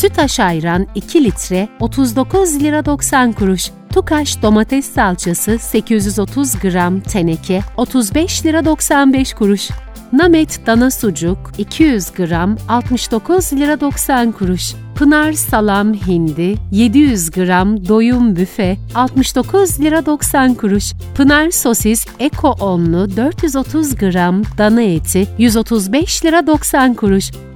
Sütaş ayran 2 litre 39 lira 90 kuruş. Tukaş domates salçası 830 gram teneke 35 lira 95 kuruş. Namet dana sucuk 200 gram 69 lira 90 kuruş. Pınar salam hindi 700 gram doyum büfe 69 lira 90 kuruş. Pınar sosis eko onlu 430 gram dana eti 135 lira 90 kuruş.